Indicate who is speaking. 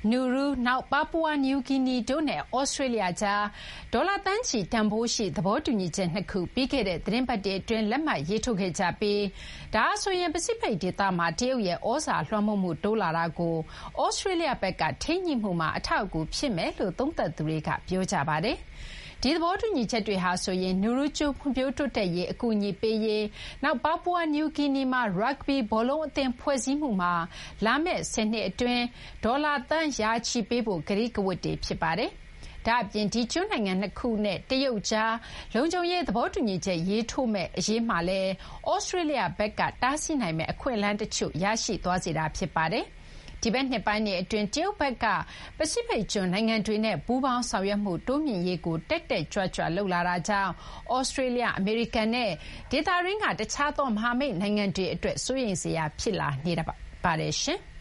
Speaker 1: နူရူနောက်ပါပူဝါနယူဂီနီတို့နဲ့ဩစတြေးလျကြားဒေါ်လာသန်းချီတန်ဖိုးရှိသဘောတူညီချက်2ခုပြီးခဲ့တဲ့သတင်းပတ်အတွင်းလက်မှတ်ရေးထိုးခဲ့ကြပြီးဒါဆိုရင်ပစိဖိတ်ဒေသမှာတရုတ်ရဲ့ဩဇာလွှမ်းမိုးမှုတိုးလာတာကိုဩစတြေးလျဘက်ကထိန်းညှိမှုမှာအထောက်အကူဖြစ်မယ်လို့သုံးသပ်သူတွေကပြောကြပါတယ်။ဒီသဘောတူညီချက်တွေဟာဆိုရင်နူရူကျွန်းဖွံ့ဖြိုးတိုးတက်ရေးအကူအညီပေးရေးနောက်ပါပူဝါနယူဂီနီမှာရပ်ဂ်ဘီဘောလုံးအသင်းဖွဲ့စည်းမှုမှာလာမယ့်10နှစ်အတွင်းဒေါ်လာသန်းရာချီပေးဖို့ကတိကဝတ်တွေဖြစ်ပါတယ်။ဒါ့အပြင်ဒီကျွန်းနိုင်ငံ2ခုနဲ့တရုတ်ကြားလုံခြုံရေးသဘောတူညီချက်ရေးထိုးမဲ့အရေးမှာလဲဩစတြေးလျဘက်ကတားဆီးနိုင်မဲ့အခွင့်အလမ်းတချို့ရရှိသွားစေတာဖြစ်ပါတယ်။ဒီဘက်နှစ်ပိုင်းအတွင်းတရုတ်ဘက်ကပစိဖိတ်ကျွန်းနိုင်ငံတွေနဲ့ပူးပေါင်းဆောင်ရွက်မှုတိုးမြှင့်ရေးကိုတက်တက်ကြွကြွလုပ်လာတာကြောင့်ဩစတြေးလျအမေရိကန်နဲ့ဒေသတွင်းကတခြားသောမဟာမိတ်နိုင်ငံတွေအတွက်စိုးရိမ်စရာဖြစ်လာနေတာပါတယ်ရှင်။